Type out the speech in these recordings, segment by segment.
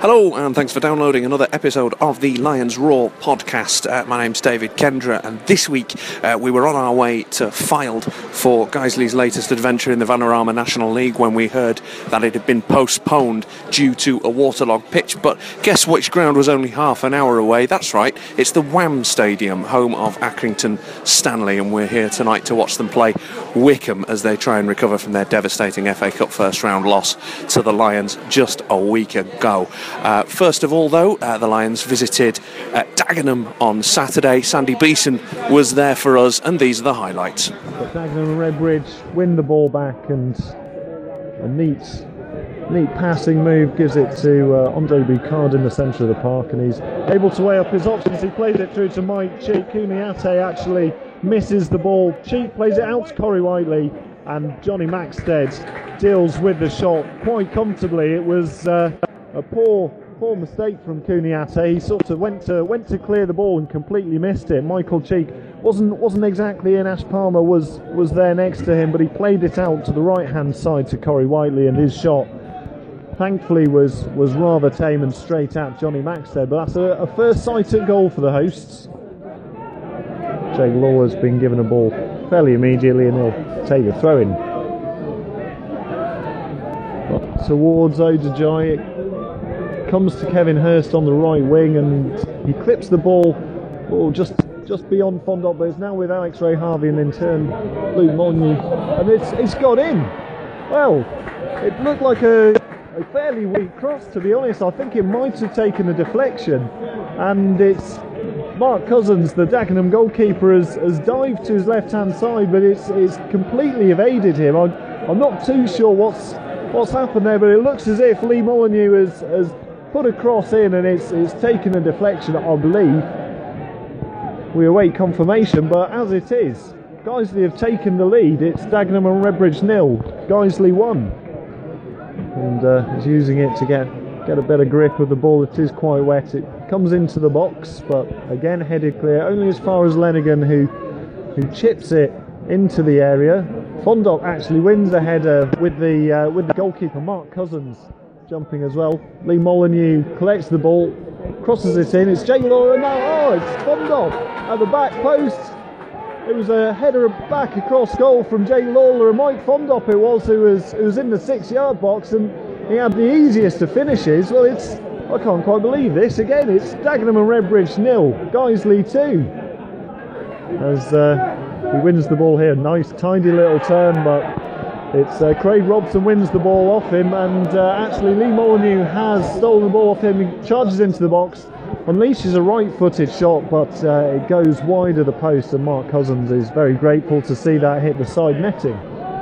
Hello, and thanks for downloading another episode of the Lions Roar podcast. My name's David Kendra, and this week we were on our way to Fylde for Guiseley's latest adventure in the Vanarama National League when we heard that it had been postponed due to a waterlogged pitch. But guess which ground was only half an hour away? That's right, it's the Wham Stadium, home of Accrington Stanley, and we're here tonight to watch them play Wycombe as they try and recover from their devastating FA Cup first round loss to the Lions just a week ago. First of all, though, the Lions visited Dagenham on Saturday. Sandy Beeson was there for us, and these are the highlights. Dagenham and Redbridge win the ball back, and a neat passing move gives it to Andre Boucard in the centre of the park, and he's able to weigh up his options. He plays it through to Mike Cheek. Kuniate actually misses the ball. Cheek plays it out to Corey Whiteley, and Johnny Maxted deals with the shot quite comfortably. It was a poor mistake from Kuniate. He sort of went to clear the ball and completely missed it. Michael Cheek wasn't exactly in. Ash Palmer was there next to him, but he played it out to the right hand side to Corey Whiteley, and his shot thankfully was rather tame and straight at Johnny Maxted. But that's a first sight at goal for the hosts. Jake Lawler's been given a ball fairly immediately, and he'll take a throw in towards Odajai. Comes to Kevin Hurst on the right wing, and he clips the ball just beyond Fondop, but it's now with Alex Ray Harvey, and in turn Luke Molyneux, and it's got in. Well, it looked like a fairly weak cross, to be honest. I think it might have taken a deflection, and it's Mark Cousins, the Dagenham goalkeeper, has dived to his left hand side, but it's completely evaded him. I'm not too sure what's happened there, but it looks as if Lee Molyneux has put a cross in, and it's taken a deflection, I believe. We await confirmation, but as it is, Guiseley have taken the lead. It's Dagenham and Redbridge 0, Guiseley 1, and he's using it to get a better grip of the ball. It is quite wet. It comes into the box, but again headed clear, only as far as Lenigan, who chips it into the area. Fondop actually wins the header with the goalkeeper Mark Cousins jumping as well. Lee Molyneux collects the ball, crosses it in. It's Jake Lawler now. It's Fondop at the back post. It was a header back across goal from Jake Lawler, and Mike Fondop it was who was in the 6-yard box, and he had the easiest of finishes. Well, I can't quite believe this. Again, it's Dagenham and Redbridge 0, Guiseley 2. As he wins the ball here, nice tidy little turn, but it's Craig Robson wins the ball off him, and actually Lee Molyneux has stolen the ball off him. He charges into the box, unleashes a right-footed shot, but it goes wide of the post, and Mark Cousins is very grateful to see that hit the side netting.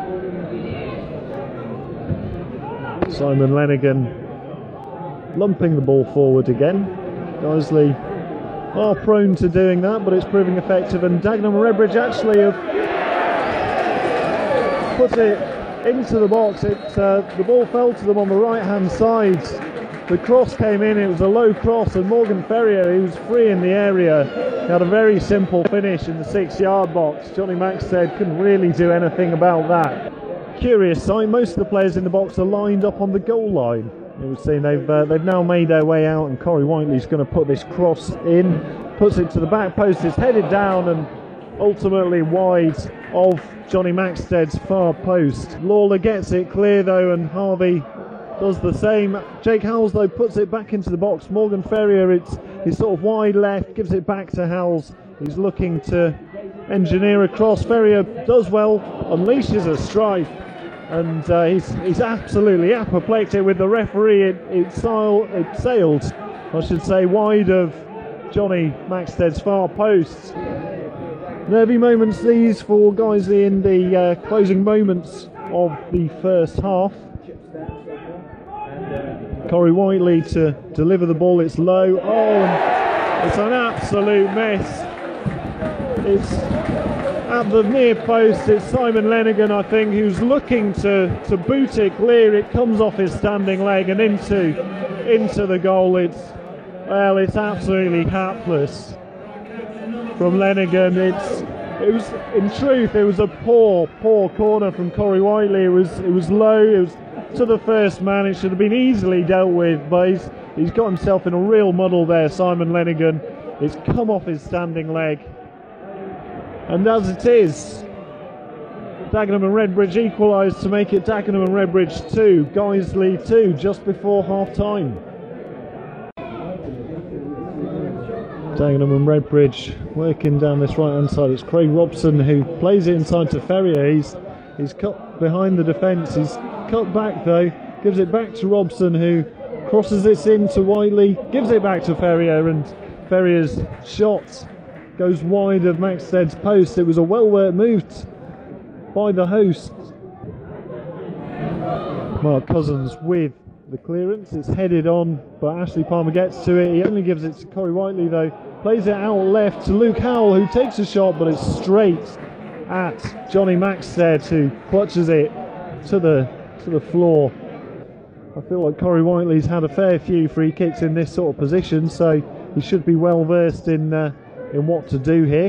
Simon Lenigan lumping the ball forward again. Guiseley are prone to doing that, but it's proving effective, and Dagenham and Redbridge actually have put it into the box. The ball fell to them on the right hand side. The cross came in, it was a low cross, and Morgan Ferrier, he was free in the area, he had a very simple finish in the 6-yard box. Johnny Maxted couldn't really do anything about that. Curious sight, most of the players in the box are lined up on the goal line. You will see they've now made their way out, and Corey Whiteley's going to put this cross in, puts it to the back post, it's headed down and ultimately wide of Johnny Maxted's far post. Lawler gets it clear though, and Harvey does the same. Jake Howells though puts it back into the box. Morgan Ferrier, he's sort of wide left, gives it back to Howells. He's looking to engineer a cross. Ferrier does well, unleashes a strike, and he's absolutely apoplectic with the referee. It sailed, I should say, wide of Johnny Maxted's far post. Nervy moments these for Guiseley in the closing moments of the first half. Corey Whiteley to deliver the ball, it's low. Oh, it's an absolute mess. It's at the near post. It's Simon Lenigan, I think, who's looking to boot it clear. It comes off his standing leg and into the goal. It's absolutely hapless from Lenigan. in truth, it was a poor corner from Corey Whiteley. It was low. It was to the first man. It should have been easily dealt with, but he's got himself in a real muddle there, Simon Lenigan. It's come off his standing leg. And as it is, Dagenham and Redbridge equalised to make it Dagenham and Redbridge 2, Guiseley 2, just before half-time. Dagenham and Redbridge working down this right-hand side. It's Craig Robson who plays it inside to Ferrier. He's cut behind the defence. He's cut back though, gives it back to Robson who crosses this into Whiteley, gives it back to Ferrier, and Ferrier's shot goes wide of Maxted's post. It was a well-worked move by the host. Mark Cousins with the clearance. It's headed on, but Ashley Palmer gets to it. He only gives it to Corey Whiteley though. Plays it out left to Luke Howell, who takes a shot, but it's straight at Johnny Maxted, who clutches it to the floor. I feel like Corey Whiteley's had a fair few free kicks in this sort of position, so he should be well versed in what to do here.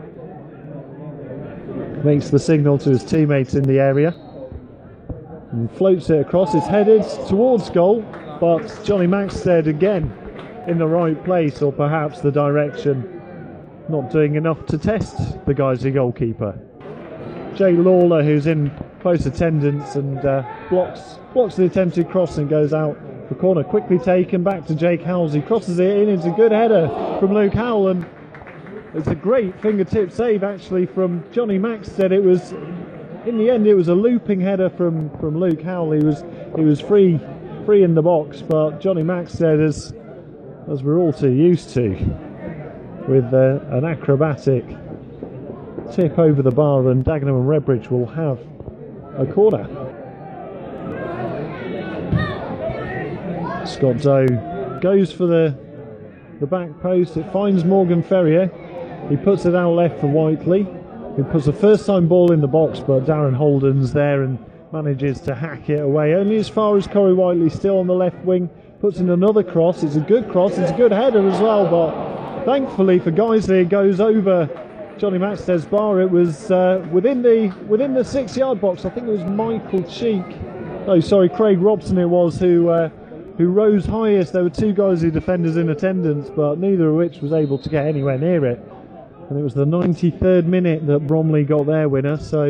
Makes the signal to his teammates in the area and floats it across. It's headed towards goal, but Johnny Maxted again in the right place, or perhaps the direction, not doing enough to test the Guiseley goalkeeper. Jay Lawler, who's in close attendance, and blocks the attempted cross and goes out the corner. Quickly taken back to Jake Howells. He crosses it in. It's a good header from Luke Howell, and it's a great fingertip save actually from Johnny Maxted. It was, in the end, it was a looping header from Luke Howell. He was free in the box, but Johnny Maxted, as we're all too used to, with an acrobatic tip over the bar, and Dagenham and Redbridge will have a corner. Scott Doe goes for the back post. It finds Morgan Ferrier. He puts it out left for Whiteley. He puts a first time ball in the box, but Darren Holden's there and manages to hack it away. Only as far as Corey Whiteley, still on the left wing. Puts in another cross. It's a good cross. It's a good header as well, but thankfully for Guiseley, it goes over Johnny Maxted's bar. It was within the 6 yard box. I think it was Michael Cheek. Oh, sorry, Craig Robson it was who rose highest. There were two Guiseley defenders in attendance, but neither of which was able to get anywhere near it. And it was the 93rd minute that Bromley got their winner, so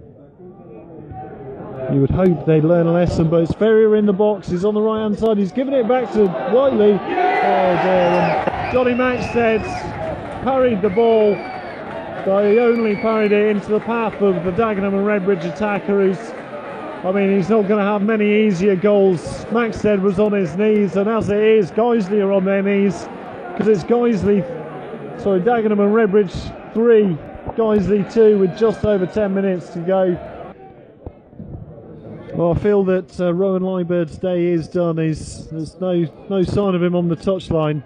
you would hope they'd learn a lesson. But it's Ferrier in the box. He's on the right hand side. He's giving it back to Whiteley. Oh dear. And Johnny Maxted parried the ball, but he only parried it into the path of the Dagenham and Redbridge attacker, he's not going to have many easier goals. Maxted was on his knees, and as it is, Guiseley are on their knees, because it's Dagenham and Redbridge 3, Guiseley 2, with just over 10 minutes to go. Well, I feel that Rowan Lybird's day is done. There's no sign of him on the touchline,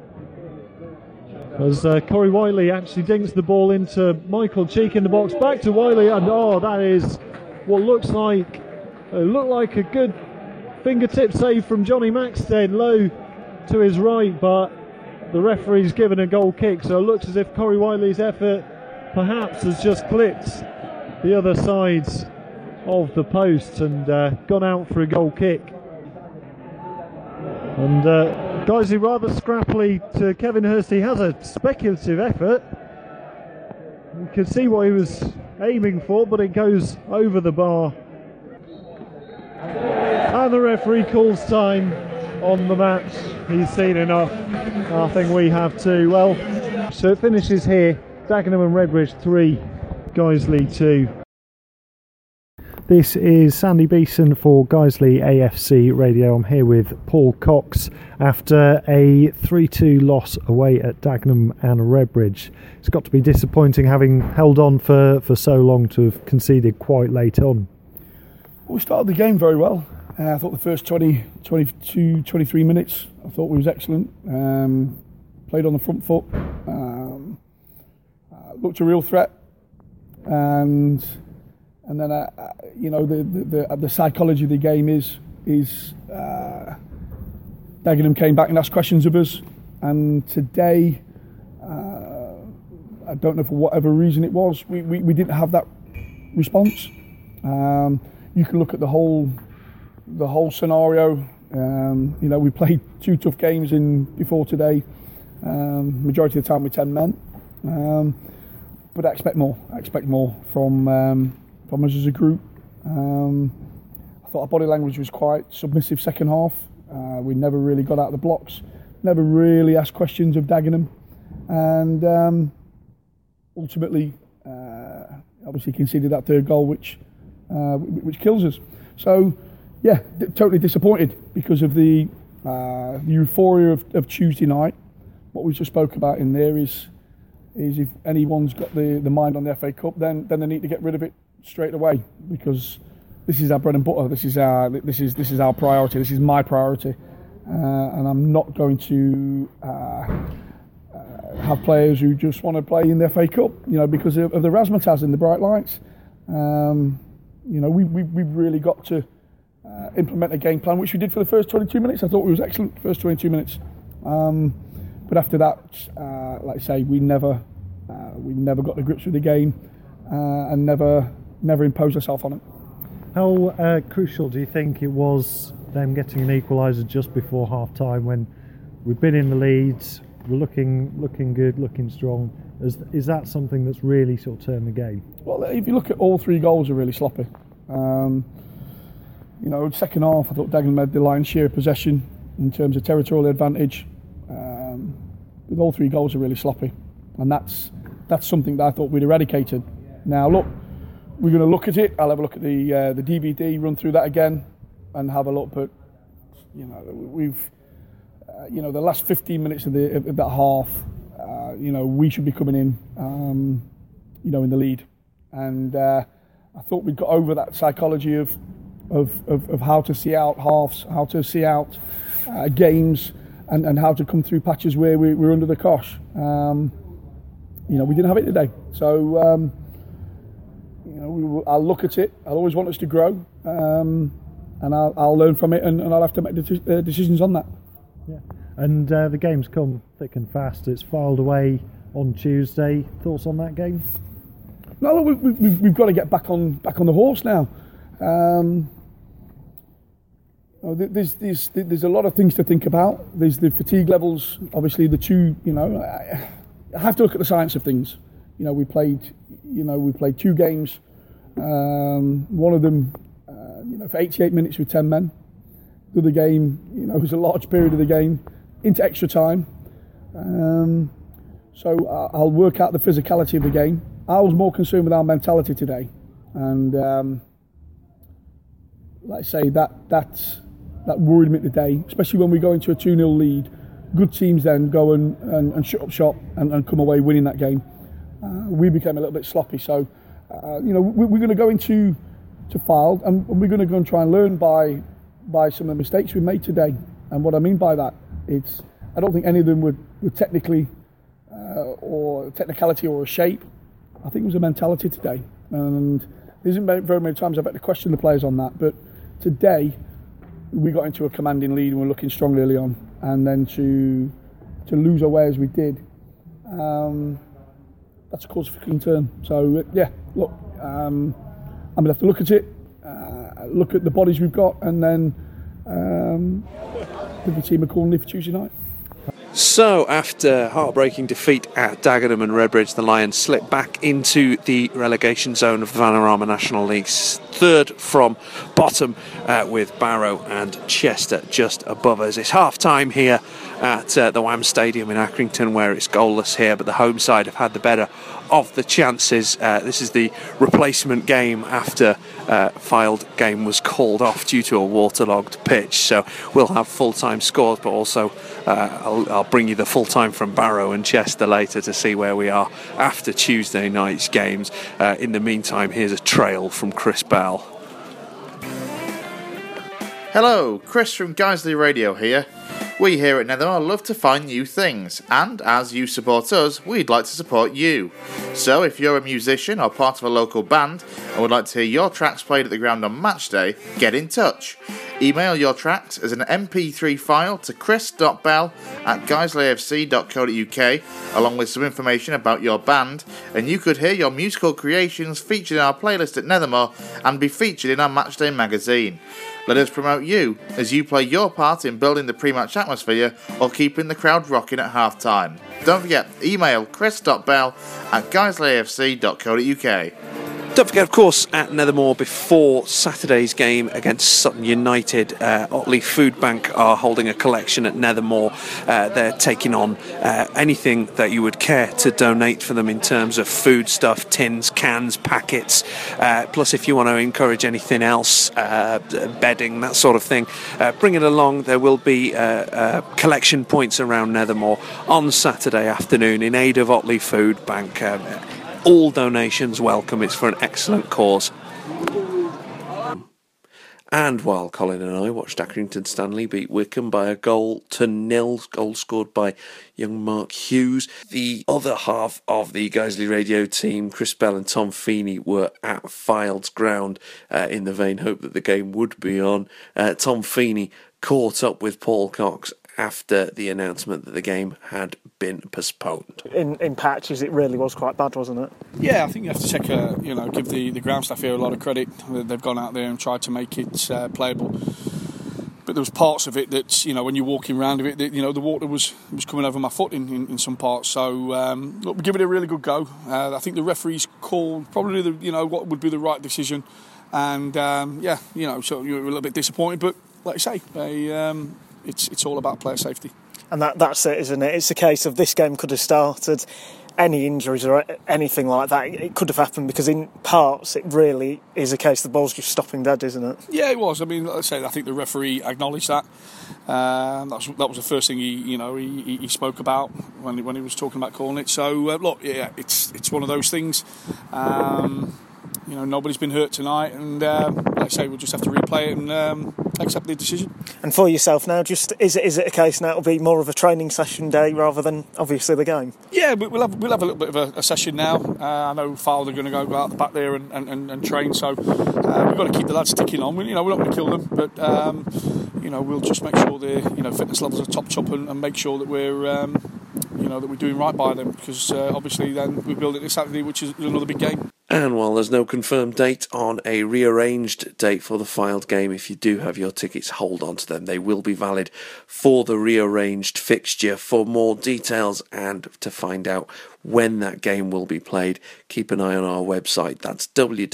as Corey Whiteley actually dinks the ball into Michael Cheek in the box, back to Whiteley, and that is what looked like a good fingertip save from Johnny Maxted, low to his right, but the referee's given a goal kick, so it looks as if Corey Whiteley's effort perhaps has just clipped the other sides of the post and gone out for a goal kick. And Guiseley rather scrappily to Kevin Hurst. He has a speculative effort. You can see what he was aiming for, but it goes over the bar. And the referee calls time on the match. He's seen enough. I think we have too. Well, so it finishes here. Dagenham and Redbridge 3, Guiseley 2. This is Sandy Beeson for Guiseley AFC Radio. I'm here with Paul Cox after a 3-2 loss away at Dagenham and Redbridge. It's got to be disappointing, having held on for so long, to have conceded quite late on. Well, we started the game very well. I thought the first 22, 23 minutes, I thought we was excellent. Played on the front foot. Looked a real threat. And then, the psychology of the game is Dagenham came back and asked questions of us. And today, I don't know for whatever reason it was. We didn't have that response. You can look at the whole scenario. We played 2 tough games before today. Majority of the time with 10 men. But I expect more. I expect more from us as a group. I thought our body language was quite submissive second half. We never really got out of the blocks. Never really asked questions of Dagenham. And ultimately, obviously conceded that third goal, which kills us. So, yeah, totally disappointed because of the euphoria of Tuesday night. What we just spoke about in there is if anyone's got the mind on the FA Cup, then they need to get rid of it straight away, because this is our bread and butter. This is our priority. This is my priority, and I'm not going to have players who just want to play in the FA Cup, because of the razzmatazz and the bright lights. We've really got to implement a game plan, which we did for the first 22 minutes. I thought we was excellent first 22 minutes. But after that, like I say, we never got the grips with the game and never imposed ourselves on it. How crucial do you think it was them getting an equaliser just before half time, when we've been in the leads, we're looking good, looking strong? Is that something that's really sort of turned the game? Well, if you look at all 3 goals, are really sloppy. Second half, I thought Dagenham had the lion's share of possession in terms of territorial advantage. But all 3 goals are really sloppy, and that's something that I thought we'd eradicated. Now look, we're going to look at it. I'll have a look at the DVD, run through that again, and have a look. But we've the last 15 minutes of that half, we should be coming in, in the lead, and I thought we'd got over that psychology of how to see out halves, how to see out games. And how to come through patches where we're under the cosh. We didn't have it today. So, I'll look at it. I'll always want us to grow. And I'll learn from it, and I'll have to make decisions on that. Yeah. And the game's come thick and fast. It's filed away on Tuesday. Thoughts on that game? No, we've got to get back on the horse now. There's a lot of things to think about. There's the fatigue levels, obviously the 2, I have to look at the science of things. We played 2 games, one of them, for 88 minutes with 10 men. The other game, was a large period of the game into extra time. So I'll work out the physicality of the game. I was more concerned with our mentality today. And like I say, that worried me today, especially when we go into a 2-0 lead. Good teams then go and shut up shop and come away winning that game. We became a little bit sloppy. So, we're going to go into Fylde, and we're going to go and try and learn by some of the mistakes we made today. And what I mean by that, I don't think any of them were technically or technicality or a shape. I think it was a mentality today. And there isn't very many times I've had to question the players on that. But today, we got into a commanding lead and we're looking strong early on, and then to lose our way as we did, that's a cause for concern. So look, I'm gonna have to look at it, look at the bodies we've got, and then give the team a call for Tuesday night. So, after heartbreaking defeat at Dagenham and Redbridge, the Lions slipped back into the relegation zone of the Vanarama National League, 3rd from bottom, with Barrow and Chester just above us. It's half-time here at the Wham Stadium in Accrington, where it's goalless here, but the home side have had the better of the chances. This is the replacement game after Fylde game was called off due to a waterlogged pitch, so we'll have full-time scores, but also I'll bring you the full-time from Barrow and Chester later to see where we are after Tuesday night's games. In the meantime, here's a trail from Chris Bell. Hello, Chris from Guiseley Radio here. We here at Netherall love to find new things, and as you support us, we'd like to support you. So if you're a musician or part of a local band and would like to hear your tracks played at the ground on match day, get in touch. Email your tracks as an MP3 file to chris.bell@guiseleyfc.co.uk along with some information about your band, and you could hear your musical creations featured in our playlist at Nethermore and be featured in our Matchday magazine. Let us promote you as you play your part in building the pre-match atmosphere or keeping the crowd rocking at half-time. Don't forget, email chris.bell@guiseleyfc.co.uk. Don't forget, of course, at Nethermore before Saturday's game against Sutton United, Otley Food Bank are holding a collection at Nethermore. They're taking on anything that you would care to donate for them in terms of food stuff, tins, cans, packets. Plus, if you want to encourage anything else, bedding, that sort of thing, bring it along. There will be collection points around Nethermore on Saturday afternoon in aid of Otley Food Bank. All donations welcome. It's for an excellent cause. And while Colin and I watched Accrington Stanley beat Wycombe by 1-0, goal scored by young Mark Hughes, the other half of the Guiseley Radio team, Chris Bell and Tom Feeney, were at Fyldes Ground in the vain hope that the game would be on. Tom Feeney caught up with Paul Cox after the announcement that the game had been postponed. In patches, it really was quite bad, wasn't it? Yeah, I think you have to take give the ground staff here a lot of credit. They've gone out there and tried to make it playable. But there was parts of it that, when you're walking around of it, that, the water was coming over my foot in some parts. So, look, we give it a really good go. I think the referees called probably what would be the right decision. And, so you're a little bit disappointed. But, like I say, it's all about player safety. And that's it, isn't it? It's a case of this game could have started, any injuries or anything like that, it could have happened, because in parts it really is a case the ball's just stopping dead, isn't it? Yeah, it was. I mean, like I say, I think the referee acknowledged that. That was the first thing he spoke about when he was talking about calling it. So look, yeah, it's one of those things. Nobody's been hurt tonight, and like I say, we'll just have to replay it and accept the decision. And for yourself now, just is it a case now it'll be more of a training session day rather than obviously the game? Yeah, we'll have a little bit of a session now. I know Fylde are going to go out the back there and train, so we've got to keep the lads ticking on. We're not going to kill them, but we'll just make sure their fitness levels are top and make sure that we're that we're doing right by them, because obviously then we're building this Saturday, which is another big game. And while there's no confirmed date on a rearranged date for the Fylde game, if you do have your tickets, hold on to them. They will be valid for the rearranged fixture. For more details and to find out when that game will be played, keep an eye on our website. That's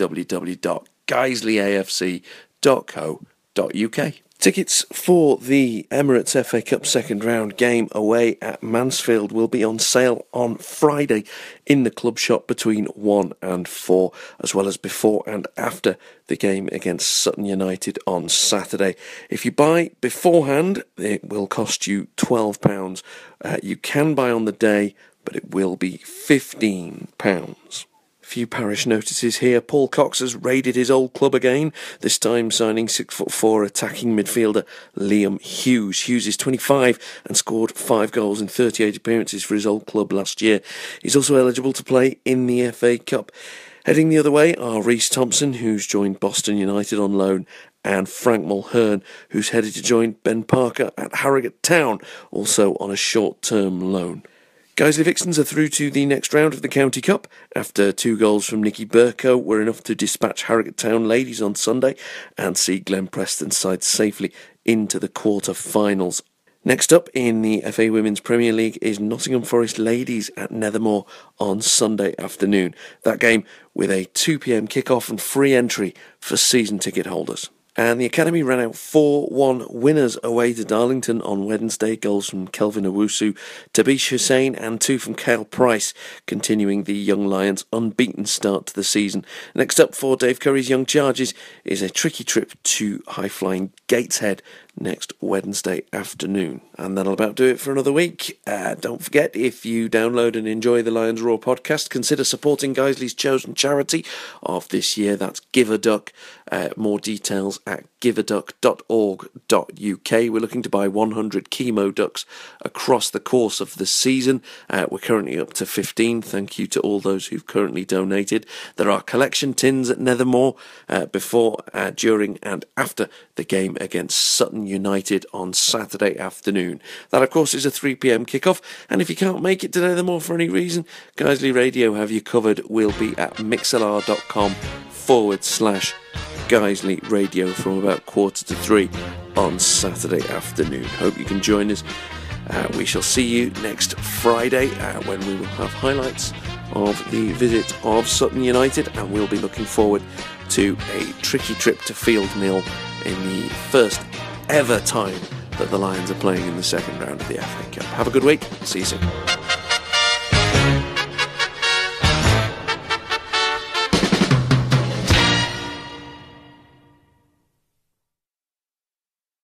www.guiseleyafc.co.uk. Tickets for the Emirates FA Cup second round game away at Mansfield will be on sale on Friday in the club shop between 1 and 4, as well as before and after the game against Sutton United on Saturday. If you buy beforehand, it will cost you £12. You can buy on the day, but it will be £15. Few parish notices here. Paul Cox has raided his old club again, this time signing 6'4" attacking midfielder Liam Hughes. Hughes is 25 and scored 5 goals in 38 appearances for his old club last year. He's also eligible to play in the FA Cup. Heading the other way are Reece Thompson, who's joined Boston United on loan, and Frank Mulhern, who's headed to join Ben Parker at Harrogate Town, also on a short-term loan. Guiseley Vixens are through to the next round of the County Cup. After 2 goals from Nicky Burko were enough to dispatch Harrogate Town ladies on Sunday and see Glen Preston's side safely into the quarter-finals. Next up in the FA Women's Premier League is Nottingham Forest ladies at Nethermore on Sunday afternoon. That game with a 2 p.m. kick-off and free entry for season ticket holders. And the Academy ran out 4-1 winners away to Darlington on Wednesday. Goals from Kelvin Owusu, Tabish Hussain and 2 from Kyle Price, continuing the Young Lions' unbeaten start to the season. Next up for Dave Curry's Young Charges is a tricky trip to high-flying Gateshead next Wednesday afternoon. And that'll about do it for another week. Don't forget, if you download and enjoy the Lions Roar podcast, consider supporting Guiseley's chosen charity of this year. That's Give a Duck. More details at giveaduck.org.uk. We're looking to buy 100 chemo ducks across the course of the season. We're currently up to 15. Thank you to all those who've currently donated. There are collection tins at Nethermore before, during and after the game against Sutton United on Saturday afternoon. That, of course, is a 3 p.m. kickoff, and if you can't make it to Nethermore for any reason, Guiseley Radio have you covered. We'll be at mixlr.com/Guiseley Radio from about 2:45 on Saturday afternoon. Hope you can join us. We shall see you next Friday when we will have highlights of the visit of Sutton United, and we'll be looking forward to a tricky trip to Field Mill in the first ever time that the Lions are playing in the second round of the FA Cup. Have a good week. See you soon.